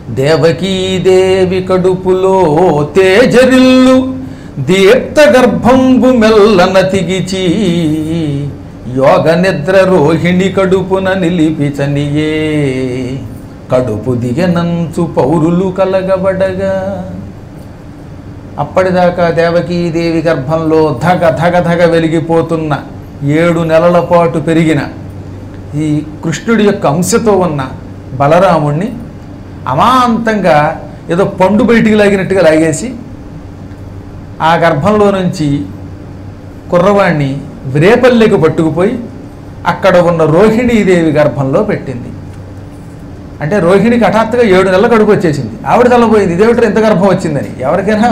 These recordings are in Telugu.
దేవకీదేవి కడుపులో తేజరిల్లు దీప్త గర్భంబు మెల్లన తిగిచి యోగ నిద్ర రోహిణి కడుపున నిలిపిచనియే కడుపు దిగనంచు పౌరులు కలగబడగా. అప్పటిదాకా దేవకీదేవి గర్భంలో ధగ ధగ ధగ వెలిగిపోతున్న 7 నెలల పాటు పెరిగిన ఈ కృష్ణుడి యొక్క అంశతో ఉన్న బలరాముణ్ణి అమాంతంగా ఏదో పండు బయటికి లాగినట్టుగా లాగేసి ఆ గర్భంలో నుంచి కుర్రవాణ్ణి వ్రేపల్లెకు పట్టుకుపోయి అక్కడ ఉన్న రోహిణీదేవి గర్భంలో పెట్టింది. అంటే రోహిణికి హఠాత్తుగా 7 నెలల కడుపు వచ్చేసింది. ఆవిడ తల్లపోయింది, ఇదేమిటో ఇంత గర్భం వచ్చిందని. ఎవరికైనా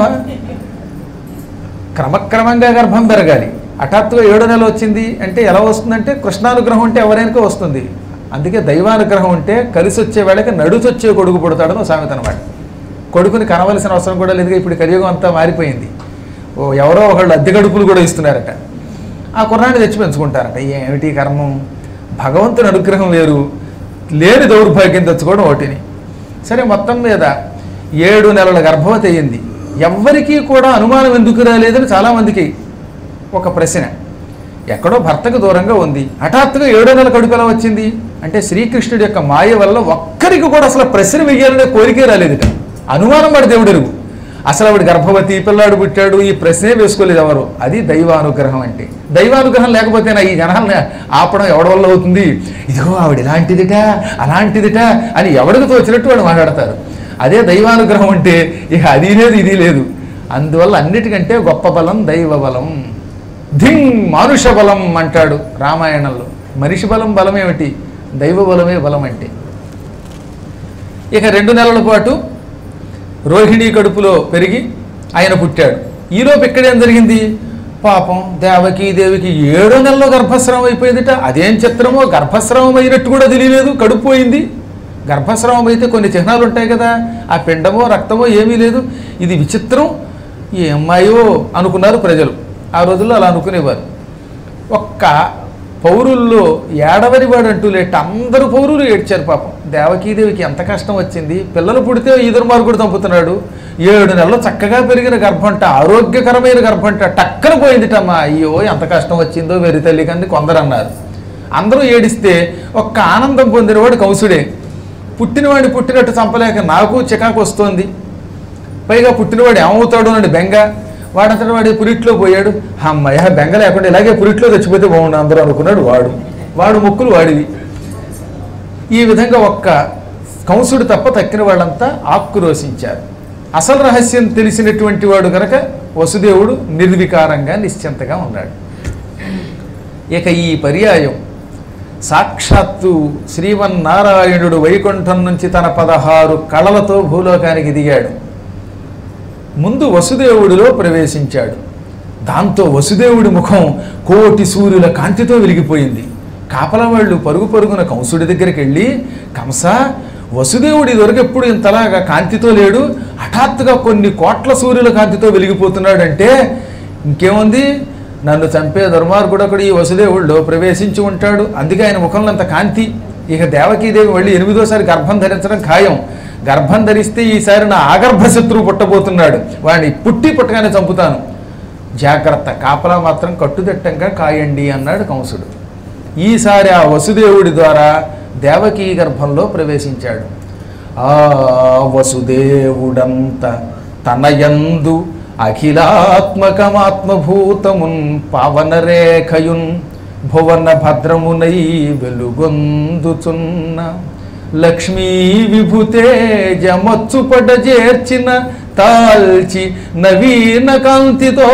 క్రమక్రమంగా గర్భం పెరగాలి. హఠాత్తుగా 7 నెలలు వచ్చింది అంటే ఎలా వస్తుందంటే కృష్ణానుగ్రహం ఉంటే ఎవరైనా వస్తుంది. అందుకే దైవానుగ్రహం ఉంటే కలిసి వచ్చే వేళకి నడుచొచ్చే కొడుకు పుడతాడని ఒక సామెత అనమాట. కొడుకుని కనవలసిన అవసరం కూడా లేదుగా. ఇప్పుడు కలియుగం అంతా మారిపోయింది. ఎవరో ఒకళ్ళు అద్దె గడుపులు కూడా ఇస్తున్నారట. ఆ కుర్రాన్ని తెచ్చి పెంచుకుంటారట. ఏమిటి కర్మం? భగవంతుని అనుగ్రహం వేరు, లేని దౌర్భాగ్యం తెచ్చుకోవడం ఒకటిని. సరే, మొత్తం మీద 7 నెలల గర్భవతి అయ్యింది. ఎవ్వరికీ కూడా అనుమానం ఎందుకు రాలేదని చాలామందికి ఒక ప్రశ్న. ఎక్కడో భర్తకు దూరంగా ఉంది, హఠాత్తుగా 7 నెలల కడుపు ఎలా వచ్చింది అంటే శ్రీకృష్ణుడి యొక్క మాయ వల్ల ఒక్కరికి కూడా అసలు ప్రశ్న వెయ్యాలనే కోరికే రాలేదుట. అనుమానం పడి దేవుడు ఎరుగు. అసలు ఆవిడ గర్భవతి, పిల్లాడు పుట్టాడు, ఈ ప్రశ్నే వేసుకోలేదు ఎవరు. అది దైవానుగ్రహం అంటే. దైవానుగ్రహం లేకపోతేనా ఈ జనాలను ఆపడం ఎవడి వల్ల అవుతుంది? ఇదిగో ఆవిడ ఇలాంటిదిట అలాంటిదిట అని ఎవడికి తోచినట్టు వాడు మాట్లాడతారు. అదే దైవానుగ్రహం అంటే ఇక అది లేదు ఇది లేదు. అందువల్ల అన్నిటికంటే గొప్ప బలం దైవ బలం. ధింగ్ మానుష బలం అంటాడు రామాయణంలో. మనిషి బలం బలమేమిటి? దైవ బలమే బలం అంటే. ఇక 2 నెలల పాటు రోహిణీ కడుపులో పెరిగి ఆయన పుట్టాడు. ఈలోపు ఇక్కడేం జరిగింది? పాపం దేవకీదేవికి 7 నెలల్లో గర్భస్రావం అయిపోయిందిట. అదేం చిత్రమో, గర్భస్రావం అయినట్టు కూడా తెలియలేదు, కడుపు పోయింది. గర్భస్రావం అయితే కొన్ని చిహ్నాలు ఉంటాయి కదా, ఆ పిండమో రక్తమో ఏమీ లేదు. ఇది విచిత్రం, ఏ అమ్మాయో అనుకున్నారు ప్రజలు. ఆ రోజుల్లో అలా అనుకునేవారు. ఒక్క పౌరుల్లో ఏడవరివాడు అంటూ లేట అందరూ పౌరులు ఏడ్చారు. పాపం దేవకీదేవికి ఎంత కష్టం వచ్చింది. పిల్లలు పుడితే ఈ దుర్మార్గుడు చంపుతున్నాడు. 7 నెలలు చక్కగా పెరిగిన గర్భంట, ఆరోగ్యకరమైన గర్భంట టక్కన పోయిందిటమ్మా. అయ్యో ఎంత కష్టం వచ్చిందో వెరి తల్లి కంది కొందరు అన్నారు. అందరూ ఏడిస్తే ఒక్క ఆనందం పొందినవాడు కంసుడే. పుట్టినవాడిని పుట్టినట్టు చంపలేక నాకు చికాకు వస్తోంది, పైగా పుట్టినవాడు ఏమవుతాడు అని బెంగ. వాడంతటి వాడి పురిట్లో పోయాడు. అమ్మయ్య బెంగ లేకుండా ఇలాగే పురిట్లో తెచ్చిపోతే బాగుండు అందరూ అనుకున్నాడు. వాడు మొక్కులు వాడివి. ఈ విధంగా ఒక్క కంసుడు తప్ప తక్కిన వాళ్ళంతా ఆక్రోశించారు. అసలు రహస్యం తెలిసినటువంటి వాడు కనుక వసుదేవుడు నిర్వికారంగా నిశ్చింతగా ఉన్నాడు. ఇక ఈ పర్యాయం సాక్షాత్తు శ్రీమన్నారాయణుడు వైకుంఠం నుంచి తన 16 కళలతో భూలోకానికి దిగాడు. ముందు వసుదేవుడిలో ప్రవేశించాడు. దాంతో వసుదేవుడి ముఖం 1,000,000 సూర్యుల కాంతితో వెలిగిపోయింది. కాపలా వాళ్ళు పరుగు పరుగున కంసుడి దగ్గరికి వెళ్ళి, కంస వసుదేవుడి దొరికి ఎప్పుడు ఇంతలాగా కాంతితో లేడు, హఠాత్తుగా కొన్ని 1,000,000 సూర్యుల కాంతితో వెలిగిపోతున్నాడంటే ఇంకేముంది, నన్ను చంపే దుర్మార్గుడు ఒకడు ఈ వసుదేవుడిలో ప్రవేశించి ఉంటాడు. అందుకే ఆయన ముఖంలో అంత కాంతి. ఇక దేవకీదేవి మళ్ళీ 8వ గర్భం ధరించడం ఖాయం. గర్భం ధరిస్తే ఈసారి నా ఆగర్భ శత్రువు పుట్టబోతున్నాడు, వాడిని పుట్టగానే చంపుతాను, జాగ్రత్త, కాపలా మాత్రం కట్టుదిట్టంగా కాయండి అన్నాడు కంసుడు. ఈసారి ఆ వసుదేవుడి ద్వారా దేవకీ గర్భంలో ప్రవేశించాడు. ఆ వసుదేవుడంత తనయందు అఖిలాత్మకమాత్మభూతమున్ పావనరేఖయున్ భువన భద్రమునై వెలుగొందుచున్న లక్ష్మీ విభుతేజమచ్చుపడ చేర్చిన తాల్చి నవీన కాంతితో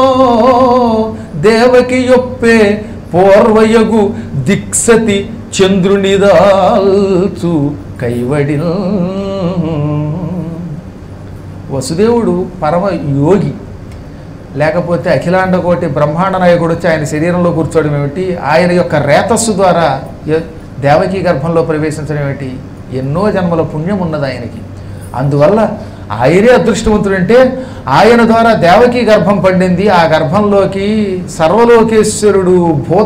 దేవకి యొప్పే పూర్వయగు దిక్సతి చంద్రునిదాల్చు కైవడి. వసుదేవుడు పరమ యోగి, లేకపోతే అఖిలాండకోటి బ్రహ్మాండ నాయకుడు వచ్చి ఆయన శరీరంలో కూర్చోవడం ఏమిటి, ఆయన యొక్క రేతస్సు ద్వారా దేవకీ గర్భంలో ప్రవేశించడం ఏమిటి, ఎన్నో జన్మల పుణ్యం ఉన్నది ఆయనకి. అందువల్ల ఆయనే అదృష్టవంతుడంటే ఆయన ద్వారా దేవకీ గర్భం పండింది. ఆ గర్భంలోకి సర్వలోకేశ్వరుడు,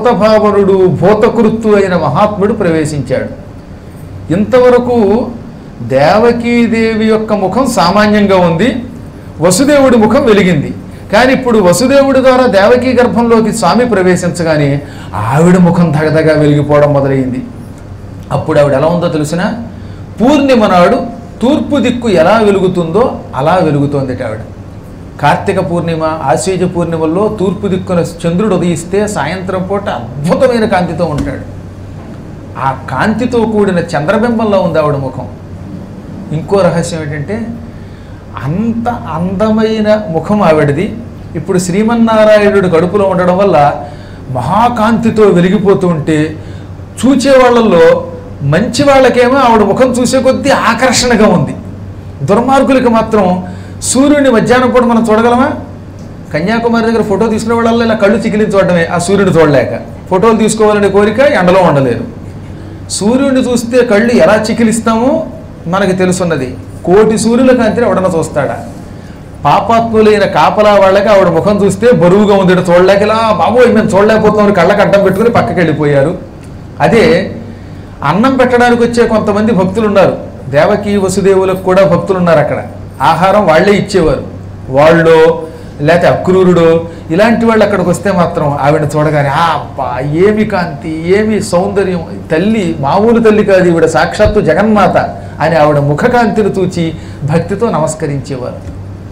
భూతభావనుడు, భూతకృత్తు అయిన మహాత్ముడు ప్రవేశించాడు. ఇంతవరకు దేవకీదేవి యొక్క ముఖం సామాన్యంగా ఉంది, వసుదేవుడి ముఖం వెలిగింది. కానీ ఇప్పుడు వసుదేవుడి ద్వారా దేవకీ గర్భంలోకి స్వామి ప్రవేశించగానే ఆవిడ ముఖం దగదగా వెలిగిపోవడం మొదలైంది. అప్పుడు ఆవిడ ఎలా ఉందో తెలిసిన, పూర్ణిమ నాడు తూర్పు దిక్కు ఎలా వెలుగుతుందో అలా వెలుగుతోంది ఆవిడ. కార్తీక పూర్ణిమ, ఆశ్వీజ పూర్ణిమల్లో తూర్పు దిక్కున చంద్రుడు ఉదయిస్తే సాయంత్రం పూట అద్భుతమైన కాంతితో ఉంటాడు. ఆ కాంతితో కూడిన చంద్రబింబంలో ఉంది ఆవిడ ముఖం. ఇంకో రహస్యం ఏంటంటే, అంత అందమైన ముఖం ఆవిడది. ఇప్పుడు శ్రీమన్నారాయణుడు కడుపులో ఉండడం వల్ల మహాకాంతితో వెలిగిపోతూ ఉంటే చూచే వాళ్ళల్లో మంచి వాళ్ళకేమో ఆవిడ ముఖం చూసే కొద్దీ ఆకర్షణగా ఉంది. దుర్మార్గులకి మాత్రం సూర్యుడిని మధ్యాహ్నం పూట మనం చూడగలమా? కన్యాకుమారి దగ్గర ఫోటో తీసుకునే వాళ్ళల్లో ఇలా కళ్ళు చికిలించి చూడడమే, ఆ సూర్యుడిని చూడలేక. ఫోటోలు తీసుకోవాలనే కోరిక, ఎండలో ఉండలేరు. సూర్యుడిని చూస్తే కళ్ళు ఎలా చికిలిస్తామో మనకి తెలుసున్నది. కోటి సూర్యుల కాంతిని ఎవడన్నా చూస్తాడా? పాపాత్ములైన కాపలా వాళ్ళకి ఆవిడ ముఖం చూస్తే బరువుగా ఉంది, చూడలేక ఇలా బాబోయ్ మేము చూడలేకపోతున్నాం కళ్ళకి అడ్డం పెట్టుకుని పక్కకి వెళ్ళిపోయారు. అదే అన్నం పెట్టడానికి వచ్చే కొంతమంది భక్తులు ఉన్నారు, దేవకీ వసుదేవులకు కూడా భక్తులు ఉన్నారు. అక్కడ ఆహారం వాళ్లే ఇచ్చేవారు. వాళ్ళు లేకపోతే అక్రూరుడు ఇలాంటి వాళ్ళు అక్కడికి వస్తే మాత్రం ఆవిడని చూడగానే అబ్బా ఏమి కాంతి, ఏమి సౌందర్యం, తల్లి మామూలు తల్లి కాదు ఈవిడ, సాక్షాత్తు జగన్మాత అని ఆవిడ ముఖకాంతిని చూచి భక్తితో నమస్కరించేవారు.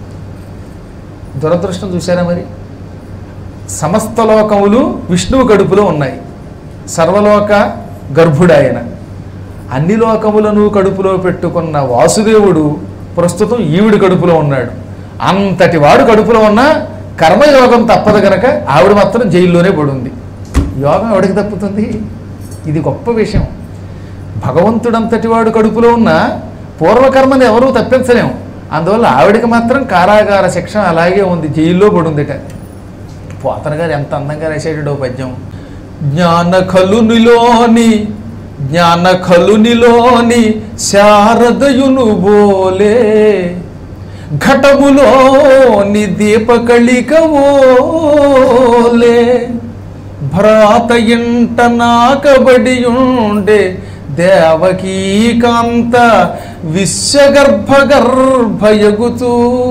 దురదృష్టం చూశారా మరి? సమస్త లోకములు విష్ణువు కడుపులో ఉన్నాయి, సర్వలోక గర్భుడాయన. అన్ని లోకములను కడుపులో పెట్టుకున్న వాసుదేవుడు ప్రస్తుతం ఈవిడి కడుపులో ఉన్నాడు. అంతటి వాడు కడుపులో ఉన్న కర్మయోగం తప్పదు కనుక ఆవిడ మాత్రం జైల్లోనే పడుంది. యోగం ఎవడికి తప్పుతుంది? ఇది గొప్ప విషయం. భగవంతుడంతటి వాడు కడుపులో ఉన్న పూర్వకర్మని ఎవరూ తప్పించలేము. అందువల్ల ఆవిడికి మాత్రం కారాగార శిక్ష అలాగే ఉంది, జైల్లో పడుందిట. పోతన గారు ఎంత అందంగా రాసేటో పద్యం. జ్ఞాన ఖలునిలోని శారదయును బోలే, ఘటములోని దీపకళికవోలే, భ్రాత ఇంట నాకబడియుండే దేవకీకాంత విశ్వగర్భయగుతూ.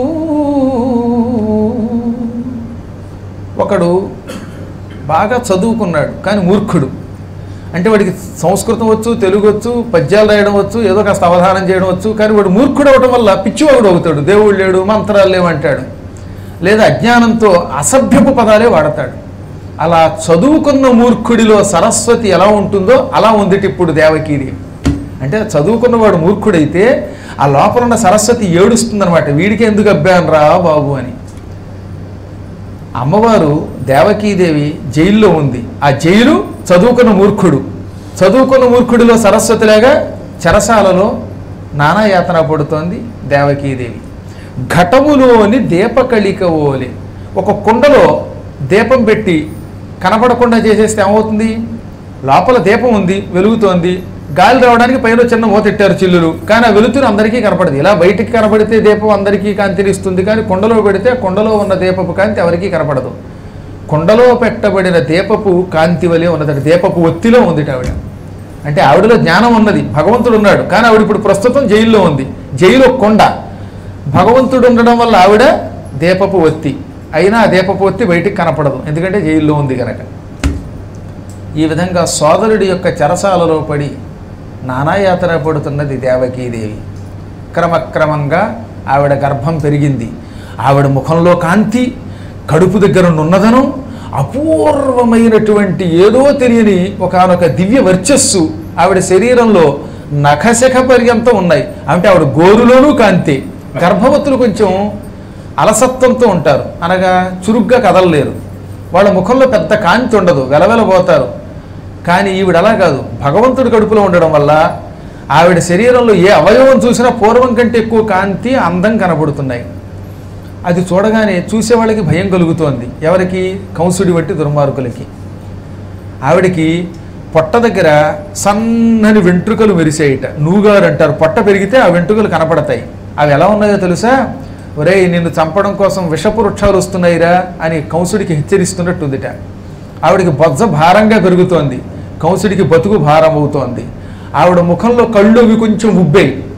ఒకడు బాగా చదువుకున్నాడు కానీ మూర్ఖుడు. అంటే వాడికి సంస్కృతం వచ్చు, తెలుగు వచ్చు, పద్యాలు రాయడం వచ్చు, ఏదో కాస్త అవధానం చేయడం వచ్చు. కానీ వాడు మూర్ఖుడు అవడం వల్ల పిచ్చివాడు అవుతాడు, దేవుడు లేడు, మంత్రాలు లేవంటాడు, లేదా అజ్ఞానంతో అసభ్యపు పదాలే వాడతాడు. అలా చదువుకున్న మూర్ఖుడిలో సరస్వతి ఎలా ఉంటుందో అలా ఉంది ఇప్పుడు దేవకీదేవి. అంటే చదువుకున్నవాడు మూర్ఖుడైతే ఆ లోపల ఉన్న సరస్వతి ఏడుస్తుందనమాట, వీడికి ఎందుకు అభ్యాన్ రా బాబు అని. అమ్మవారు దేవకీదేవి జైల్లో ఉంది. ఆ జైలు చదువుకున్న మూర్ఖుడు, చదువుకున్న మూర్ఖుడిలో సరస్వతిలాగా చెరసాలలో నానాయాతన పడుతోంది దేవకీదేవి. ఘటములోని దీపకళిక ఓలే, ఒక కుండలో దీపం పెట్టి కనపడకుండా చేసేస్తే ఏమవుతుంది? లోపల దీపం ఉంది, వెలుగుతోంది, గాలి రావడానికి పైన చిన్న మూతెట్టారు చిల్లులు, కానీ ఆ వెలుతురు అందరికీ కనపడదు. ఇలా బయటికి కనపడితే దీపం అందరికీ కాంతిని ఇస్తుంది, కానీ కుండలో పెడితే కుండలో ఉన్న దీపపు కాంతి ఎవరికీ కనపడదు. కుండలో పెట్టబడిన దీపపు కాంతి వలె ఉన్నది, దీపపు ఒత్తిలో ఉంది ఆవిడ. అంటే ఆవిడలో జ్ఞానం ఉన్నది, భగవంతుడు ఉన్నాడు, కానీ ఆవిడ ఇప్పుడు ప్రస్తుతం జైల్లో ఉంది. జైలు కొండ, భగవంతుడు ఉండడం వల్ల ఆవిడ దీపపు ఒత్తి, అయినా ఆ దీపపు ఒత్తి బయటికి కనపడదు, ఎందుకంటే జైల్లో ఉంది కనుక. ఈ విధంగా సోదరుడి యొక్క చెరసాలలో పడి నానాయాతన పడుతున్నది దేవకీదేవి. క్రమక్రమంగా ఆవిడ గర్భం పెరిగింది. ఆవిడ ముఖంలో కాంతి, కడుపు దగ్గర నున్నదనం, అపూర్వమైనటువంటి ఏదో తెలియని ఒకనొక దివ్య వర్చస్సు ఆవిడ శరీరంలో నఖశఖ పర్యంతం ఉన్నాయి. అంటే ఆవిడ గోరులోనూ కాంతి. గర్భవతులు కొంచెం అలసత్వంతో ఉంటారు, అనగా చురుగ్గా కదలలేరు, వాళ్ళ ముఖంలో పెద్ద కాంతి ఉండదు, వెలవెలబోతారు. కానీ ఈవిడ అలా కాదు, భగవంతుడి కడుపులో ఉండడం వల్ల ఆవిడ శరీరంలో ఏ అవయవం చూసినా పూర్వం కంటే ఎక్కువ కాంతి, అందం కనబడుతున్నాయి. అది చూడగానే చూసేవాళ్ళకి భయం కలుగుతోంది. ఎవరికి? కంసుడి వంటి దుర్మార్గులకి. ఆవిడికి పొట్ట దగ్గర సన్నని వెంట్రుకలు మెరిసేయట, నూగారు అంటారు. పొట్ట పెరిగితే ఆ వెంట్రుకలు కనపడతాయి. అవి ఎలా ఉన్నాయో తెలుసా? ఒరేయ్ నిన్ను చంపడం కోసం విషపు వృక్షాలు వస్తున్నాయిరా అని కంసుడికి హెచ్చరిస్తున్నట్టుందిట. ఆవిడికి బొజ్జ భారంగా పెరుగుతోంది, కంసుడికి బతుకు భారం అవుతోంది. ఆవిడ ముఖంలో కళ్ళు అవి కొంచెం ఉబ్బాయి,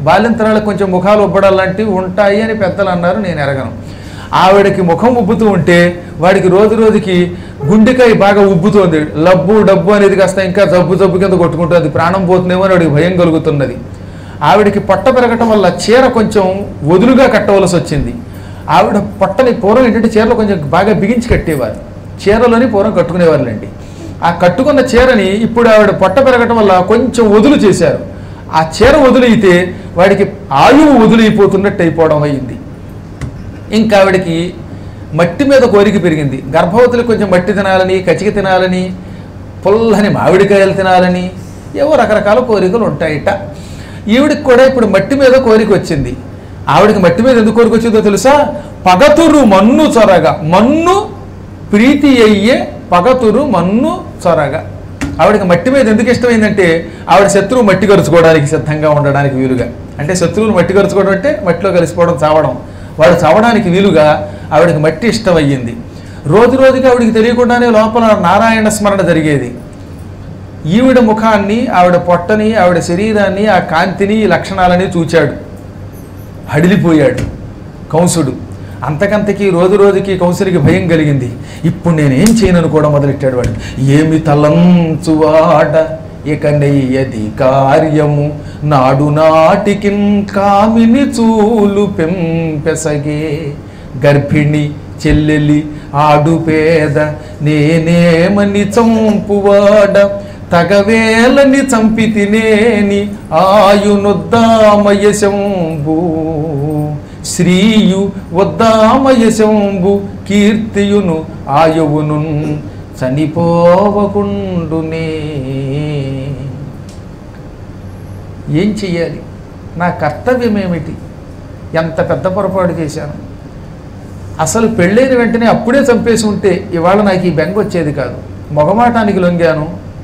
బాలింతరాలకు కొంచెం ముఖాలు ఉబ్బడాలు లాంటివి ఉంటాయి అని పెద్దలు అన్నారు, నేను ఎరగను. ఆవిడకి ముఖం ఉబ్బుతూ ఉంటే వాడికి రోజు రోజుకి గుండెకాయ బాగా ఉబ్బుతోంది. లబ్బు డబ్బు అనేది కాస్త ఇంకా జబ్బు కింద కొట్టుకుంటుంది, ప్రాణం పోతుందేమో అని వాడికి భయం కలుగుతున్నది. ఆవిడికి పొట్ట పెరగటం వల్ల చీర కొంచెం వదులుగా కట్టవలసి వచ్చింది. ఆవిడ పొట్టని పూర్వం ఏంటంటే చీరలో కొంచెం బాగా బిగించి కట్టేవారు, చీరలోని పూర్వం కట్టుకునేవాళ్ళండి. ఆ కట్టుకున్న చీరని ఇప్పుడు ఆవిడ పొట్ట పెరగటం వల్ల కొంచెం వదులు చేశారు. ఆ చీర వదులైతే వాడికి ఆయువు వదులైపోతున్నట్టు అయిపోవడం అయింది. ఇంకా ఆవిడికి మట్టి మీద కోరిక పెరిగింది. గర్భవతులకు కొంచెం మట్టి తినాలని, కచిక తినాలని, పుల్లని మామిడికాయలు తినాలని ఏవో రకరకాల కోరికలు ఉంటాయిట. ఈవిడికి కూడా ఇప్పుడు మట్టి మీద కోరిక వచ్చింది. ఆవిడికి మట్టి మీద ఎందుకు కోరిక వచ్చిందో తెలుసా? పగతురు మన్ను చొరగా, మన్ను ప్రీతి అయ్యే పగతురు మన్ను చొరగా. ఆవిడకి మట్టి మీద ఎందుకు ఇష్టమైందంటే ఆవిడ శత్రువు మట్టి కరుచుకోవడానికి సిద్ధంగా ఉండడానికి వీలుగా. అంటే శత్రువులు మట్టి కరుచుకోవడం అంటే మట్టిలో కలిసిపోవడం, చావడం. వాడు చావడానికి వీలుగా ఆవిడకి మట్టి ఇష్టమయ్యింది. రోజు రోజుకి ఆవిడికి తెలియకుండానే లోపల నారాయణ స్మరణ జరిగేది. ఈవిడ ముఖాన్ని, ఆవిడ పొట్టని, ఆవిడ శరీరాన్ని, ఆ కాంతిని, లక్షణాలని చూచాడు, హడిలిపోయాడు కంసుడు. అంతకంతకీ రోజు రోజుకి కంసుడికి భయం కలిగింది. ఇప్పుడు నేనేం చేయనను కూడా మొదలెట్టాడు వాడు. ఏమి తలంచువాడ ఇక నెయ్యది కార్యము, నాడు నాటికిన్ కామిని చూలు పెంపెసగే, గర్భిణి చెల్లెలి ఆడుపేద నేనేమని చంపువాడ, తగవేలని చంపితినేని ఆయునొద్దామయశంభు, శ్రీయు వద్దామయశంభు కీర్తియును ఆయువును చనిపోవకుండునే. ఏం చెయ్యాలి? నా కర్తవ్యం ఏమిటి? ఎంత పెద్ద పొరపాటు చేశాను. అసలు పెళ్ళైన వెంటనే అప్పుడే చంపేసి ఉంటే ఇవాళ నాకు ఈ బెంగ వచ్చేది కాదు. మొగమాటానికి లొంగాను,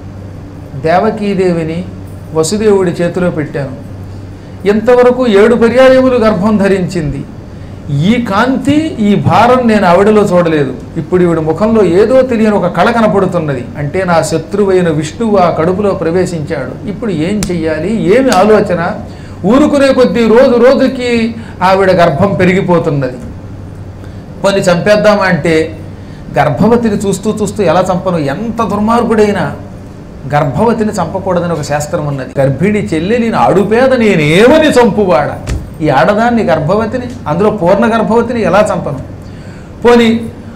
దేవకీదేవిని వసుదేవుడి చేతిలో పెట్టాను. ఇంతవరకు 7 పర్యాయములు గర్భం ధరించింది. ఈ కాంతి, ఈ భారం నేను ఆవిడలో చూడలేదు. ఇప్పుడు ఈవిడ ముఖంలో ఏదో తెలియని ఒక కళ కనపడుతున్నది. అంటే నా శత్రువైన విష్ణువు ఆ కడుపులో ప్రవేశించాడు. ఇప్పుడు ఏం చెయ్యాలి? ఏమి ఆలోచన? ఊరుకునే కొద్దీ రోజు రోజుకి ఆవిడ గర్భం పెరిగిపోతున్నది. పని చంపేద్దామా అంటే గర్భవతిని చూస్తూ చూస్తూ ఎలా చంపను? ఎంత దుర్మార్గుడైనా గర్భవతిని చంపకూడదని ఒక శాస్త్రం ఉన్నది. గర్భిణి చెల్లెలిని ఆడుపేద నేనేమని చంపువాడ. ఈ ఆడదాన్ని, గర్భవతిని, అందులో పూర్ణ గర్భవతిని ఎలా చంపను? పోని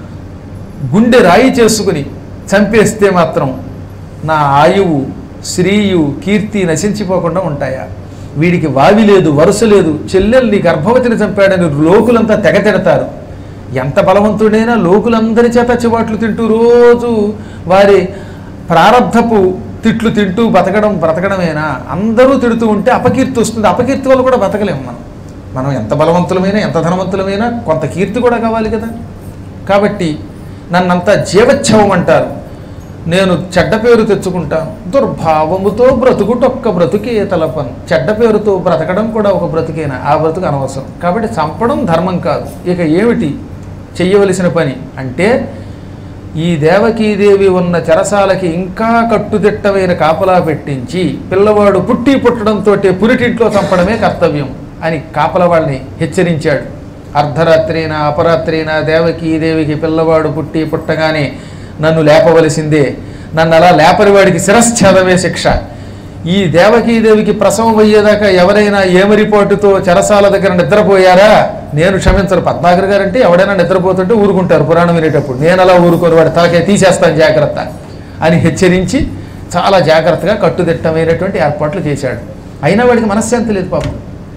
గుండె రాయి చేసుకుని చంపేస్తే మాత్రం నా ఆయువు, శ్రీయు, కీర్తి నశించిపోకుండా ఉంటాయా? వీడికి వావి లేదు, వరుస లేదు. చెల్లెల్ని గర్భవతిని చంపాడని లోకులంతా తెగతెడతారు. ఎంత బలవంతుడైనా లోకులందరి చేత చివాట్లు తింటూ రోజు వారి ప్రారంధపు తిట్లు తింటూ బ్రతకడమేనా? అందరూ తిడుతూ ఉంటే అపకీర్తి వస్తుంది. అపకీర్తి వల్ల కూడా బతకలేము మనం ఎంత బలవంతులమైనా, ఎంత ధనవంతులమైనా కొంత కీర్తి కూడా కావాలి కదా. కాబట్టి నన్నంతా జీవచ్ఛవం అంటారు. నేను చెడ్డ పేరు తెచ్చుకుంటాను. దుర్భావముతో బ్రతుకుటొక్క బ్రతుకే తలపను. చెడ్డ పేరుతో బ్రతకడం కూడా ఒక బ్రతుకేనా? ఆ బ్రతుకు అనవసరం. కాబట్టి చంపడం ధర్మం కాదు. ఇక ఏమిటి చెయ్యవలసిన పని అంటే, ఈ దేవకీదేవి ఉన్న చెరసాలకి ఇంకా కట్టుదిట్టమైన కాపలా పెట్టించి పిల్లవాడు పుట్టడంతో పురిటింట్లో చంపడమే కర్తవ్యం అని కాపల వాళ్ళని హెచ్చరించాడు. అర్ధరాత్రైనా అపరాత్రైనా దేవకీదేవికి పిల్లవాడు పుట్టగానే నన్ను లేపవలసిందే. నన్ను అలా లేపని వాడికి శిరశ్ఛేదమే శిక్ష. ఈ దేవకీదేవికి ప్రసవం అయ్యేదాకా ఎవరైనా ఏమరిపోటుతో చెరసాల దగ్గర నిద్రపోయారా? నేను క్షమించను. పద్మాకర్ గారు అంటే ఎవడైనా నిద్రపోతుంటే ఊరుకుంటారు పురాణం వినేటప్పుడు. నేను అలా ఊరుకోను, వాడి తలకే తీసేస్తాను జాగ్రత్త అని హెచ్చరించి చాలా జాగ్రత్తగా కట్టుదిట్టమైనటువంటి ఏర్పాట్లు చేశాడు. అయినా వాడికి మనశ్శాంతి లేదు పాపం.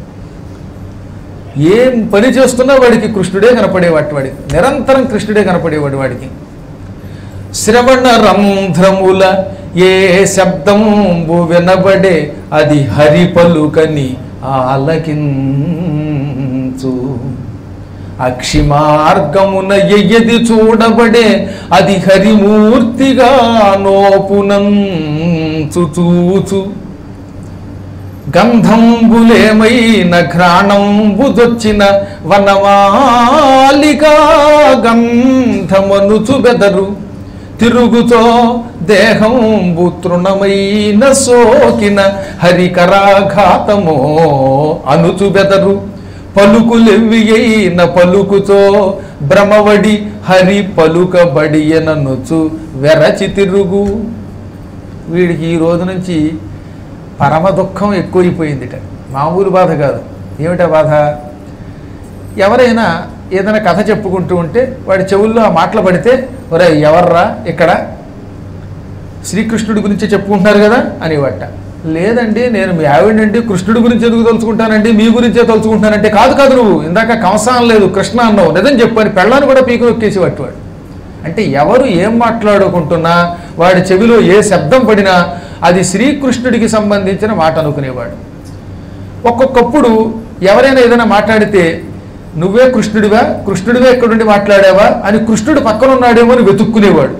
ఏం పని చేస్తున్నా వాడికి కృష్ణుడే కనపడేవాటి. వాడికి నిరంతరం కృష్ణుడే కనపడేవాడు. వాడికి శ్రవణ రంధ్రముల ఏ శబ్దంబు వినబడే అది హరి పలుకని ఆలకించు, అక్షిమార్గమున ఎయ్యది చూడబడే అది హరిమూర్తిగా నోపునంచు చూచు, గంధంబులేమైన ఘ్రాణంబుదొచ్చిన వనమాలిగా గంధమనుచు బెదరు, తిరుగుతో దేహంబు తృణమైన సోకిన హరికరాఘాతమో అనుచు బెదరు పలుకులెవ్వియైన పలుకుతో భ్రమవడి హరి పలుకబడియననుచు వెరచి తిరుగు. వీడికి ఈ రోజు నుంచి పరమ దుఃఖం ఎక్కువైపోయిందిట. మామూలు బాధ కాదు. ఏమిటా బాధ? ఎవరైనా ఏదైనా కథ చెప్పుకుంటూ ఉంటే వాడి చెవుల్లో ఆ మాటలు పడితే, ఒరే ఎవర్రా ఇక్కడ శ్రీకృష్ణుడి గురించి చెప్పుకుంటున్నారు కదా అనేవాట. లేదండి నేను మీ ఆవిడండి, కృష్ణుడి గురించి ఎందుకు తలుచుకుంటానండి, మీ గురించే తలుచుకుంటానంటే, కాదు కాదు నువ్వు ఇందాక కంసం లేదు కృష్ణ అన్నావు, నిజం చెప్పని పెళ్ళాన్ని కూడా పీకి నొక్కేసి పట్టువాడు. అంటే ఎవరు ఏం మాట్లాడుకుంటున్నా వాడి చెవిలో ఏ శబ్దం పడినా అది శ్రీకృష్ణుడికి సంబంధించిన మాట అనుకునేవాడు. ఒక్కొక్కప్పుడు ఎవరైనా ఏదైనా మాట్లాడితే నువ్వే కృష్ణుడివే ఎక్కడుండి మాట్లాడావా అని కృష్ణుడు పక్కన ఉన్నాడేమో అని వెతుక్కునేవాడు.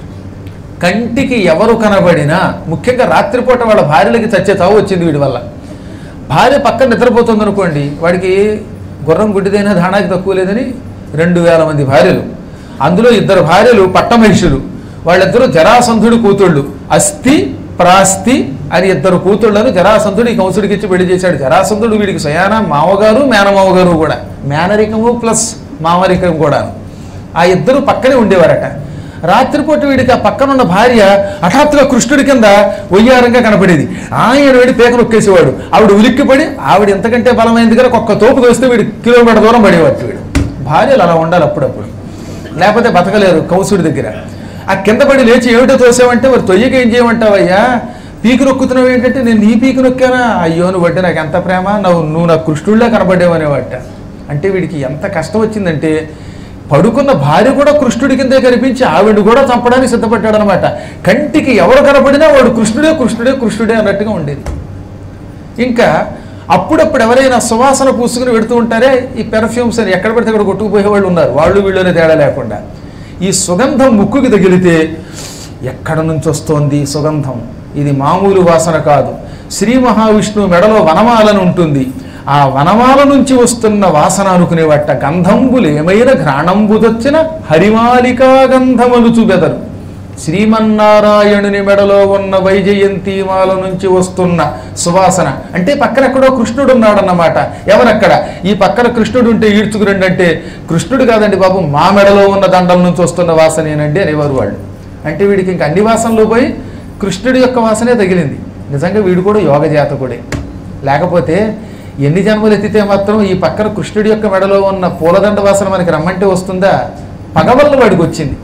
కంటికి ఎవరు కనబడినా, ముఖ్యంగా రాత్రిపూట వాళ్ళ భార్యలకి చచ్చే తావు వచ్చింది వీడి వల్ల. భార్య పక్కన నిద్రపోతుంది అనుకోండి, వాడికి గుర్రం గుడ్డిదైనా దాణాకి తక్కువ లేదని 2000 మంది భార్యలు, అందులో 2 భార్యలు పట్టమహిషులు, వాళ్ళిద్దరూ జరాసంధుడి కూతుళ్ళు. అస్థి ప్రాస్తి అని 2 కూతుళ్లను జరాసంధుడు ఈ కంసుడికి ఇచ్చి పెళ్లి చేశాడు. జరాసంధుడు వీడికి స్వయాన మామగారు మేనమామగారు కూడా, మేనరికము ప్లస్ మామరికం కూడా. ఆ 2 పక్కనే ఉండేవారట. రాత్రిపూట వీడికి ఆ పక్కనున్న భార్య హఠాత్తుగా కృష్ణుడి కింద వయ్యారంగా కనపడేది. ఆయన వీడి పేక నొక్కేసేవాడు. ఆవిడ ఉలిక్కిపడి, ఆవిడ ఎంతకంటే బలమైంది కదా, ఒక్క తోపు వేస్తే వీడు కిలోమీటర్ దూరం పడేవాడు. వీడు భార్యలు అలా ఉండాలి అప్పుడప్పుడు, లేకపోతే బతకలేరు కంసుడి దగ్గర. ఆ కింద పడి లేచి ఏమిటో తోసావంటే, మరి తొయ్యకి ఏం చేయమంటావయ్యా, పీకి నొక్కుతున్నావు ఏంటంటే, నేను నీ పీకి నొక్కానా, అయ్యో నువ్వు అంటే నాకు ఎంత ప్రేమ, నువ్వు నాకు కృష్ణుడిలా కనబడేవనేవాట. అంటే వీడికి ఎంత కష్టం వచ్చిందంటే, పడుకున్న భార్య కూడా కృష్ణుడి కిందే కనిపించి ఆవిడ కూడా చంపడానికి సిద్ధపడ్డాడు అనమాట. కంటికి ఎవరు కనపడినా వాడు కృష్ణుడే అన్నట్టుగా ఉండేది. ఇంకా అప్పుడప్పుడు ఎవరైనా సువాసన పూసుకుని పెడుతూ ఉంటారే, ఈ పెర్ఫ్యూమ్స్ అని ఎక్కడ పడితే అక్కడ కొట్టుకుపోయే వాళ్ళు ఉన్నారు, వాళ్ళు వీళ్ళనే తేడా లేకుండా. ఈ సుగంధం ముక్కుకి తగిలితే ఎక్కడ నుంచి వస్తోంది సుగంధం, ఇది మామూలు వాసన కాదు. శ్రీ మహావిష్ణువు మెడలో వనమాలను ఉంటుంది, ఆ వనమాల నుంచి వస్తున్న వాసన అనుకునేవాట. గంధంబులు ఏమైనా ఘ్రాణంబుదొచ్చిన హరిమాలికా గంధమనుచు బెదరు. శ్రీమన్నారాయణుని మెడలో ఉన్న వైజయంతిమాల నుంచి వస్తున్న సువాసన అంటే పక్కన ఎక్కడో కృష్ణుడు ఉన్నాడన్నమాట. ఎవరక్కడ? ఈ పక్కన కృష్ణుడు ఉంటే ఈడ్చుకురండి అంటే, కృష్ణుడు కాదండి బాబు, మా మెడలో ఉన్న దండల నుంచి వస్తున్న వాసనేనండి అనేవారు వాళ్ళు. అంటే వీడికి ఇంక అన్ని వాసనలు పోయి కృష్ణుడి యొక్క వాసనే తగిలింది. నిజంగా వీడు కూడా యోగ జాతకుడే, లేకపోతే ఎన్ని జన్మలు ఎత్తితే మాత్రం ఈ పక్కన కృష్ణుడి యొక్క మెడలో ఉన్న పూలదండ వాసన మనకి రమ్మంటే వస్తుందా? పగవల్ల వాడికి వచ్చింది.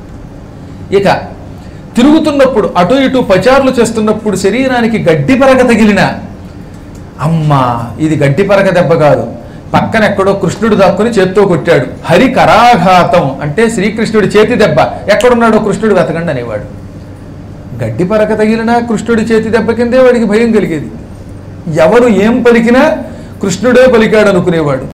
ఇక తిరుగుతున్నప్పుడు అటు ఇటు పచారులు చేస్తున్నప్పుడు శరీరానికి గడ్డి పరక తగిలిన, అమ్మా ఇది గడ్డి పరక దెబ్బ కాదు, పక్కన ఎక్కడో కృష్ణుడు దాక్కుని చేత్తో కొట్టాడు. హరి కరాఘాతం అంటే శ్రీకృష్ణుడి చేతి దెబ్బ, ఎక్కడున్నాడో కృష్ణుడు వెతకండి అనేవాడు. గడ్డి పరక తగిలినా కృష్ణుడి చేతి దెబ్బ కిందే వాడికి భయం కలిగేది. ఎవరు ఏం పలికినా కృష్ణుడే పలికాడు అనుకునేవాడు.